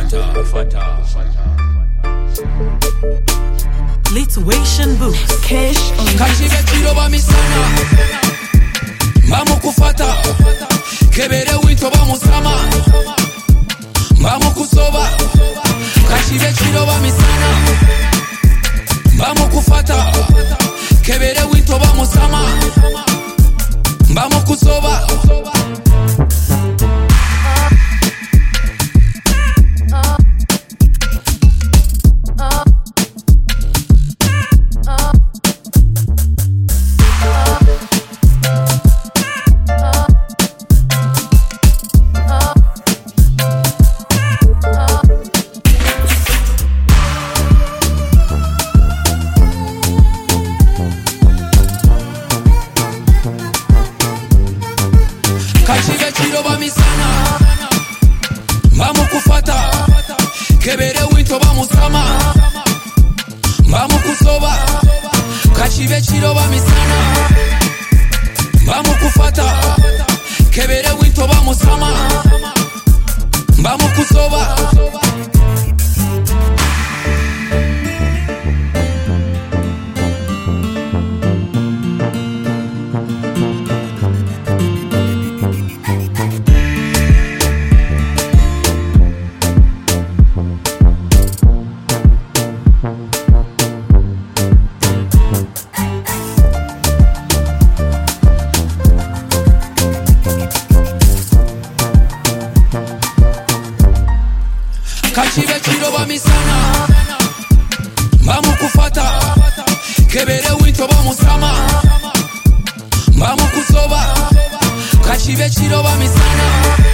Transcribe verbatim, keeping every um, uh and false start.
Lituation boost cash on Kachibe chiro ba misana Mamu kufata Kebere winto ba musama Mamu kusoba Kachibe chiro ba misana Mamu kufata Kebere winto ba musama Mamu kusoba Kachibe chiro ba misana Mamu kufata Kebere winto ba musama Mamu kusoba Kachibe chiro ba misana Mamu kufata Kebere winto ba musama Mamu kusoba Kachibe chiro ba misana Mamu kufata Kebere winto ba musama Mamu kusoba Kachibe chiro ba misana